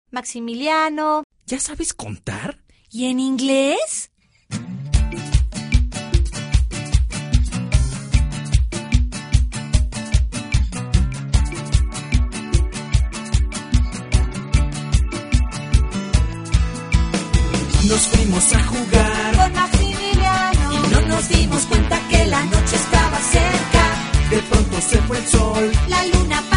Maximiliano. ¿Ya sabes contar? ¿Y en inglés? Nos fuimos a jugar Con Maximiliano. y no nos dimos cuenta que la noche estaba cerca. De pronto se fue el sol. La luna